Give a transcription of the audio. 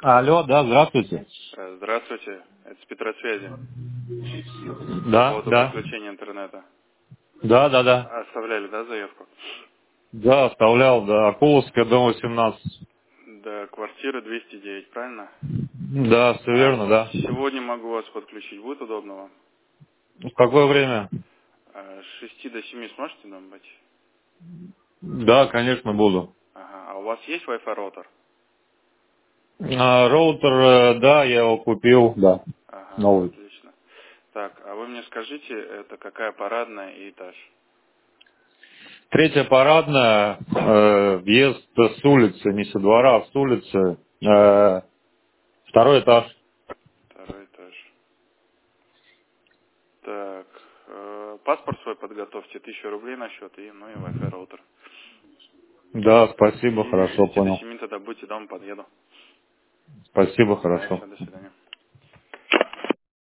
Алло, да, здравствуйте. Здравствуйте, это с Петросвязи. По Да, поводу да. подключения интернета. Да, да, да. Оставляли, да, заявку? Да, оставлял, да. Акуловская, дом 18. Да, квартира 209, правильно? Да, все верно, да. Сегодня могу вас подключить, будет удобно вам? В какое время? С 6 до 7 сможете нам быть? Да, конечно, буду. Ага, а у вас есть Wi-Fi роутер? Роутер, да, я его купил, да, Ага, новый. отлично. Так, а вы мне скажите, это какая парадная и этаж? Третья парадная, въезд с улицы, не со двора, а с улицы. Второй этаж. Второй этаж. Так, паспорт свой подготовьте, 1000 рублей на счет, и, ну и Wi-Fi роутер. Да, спасибо, И с хорошо, 6 до понял. 7 тогда будьте дома, подъеду. Спасибо, Да, хорошо. все, до свидания.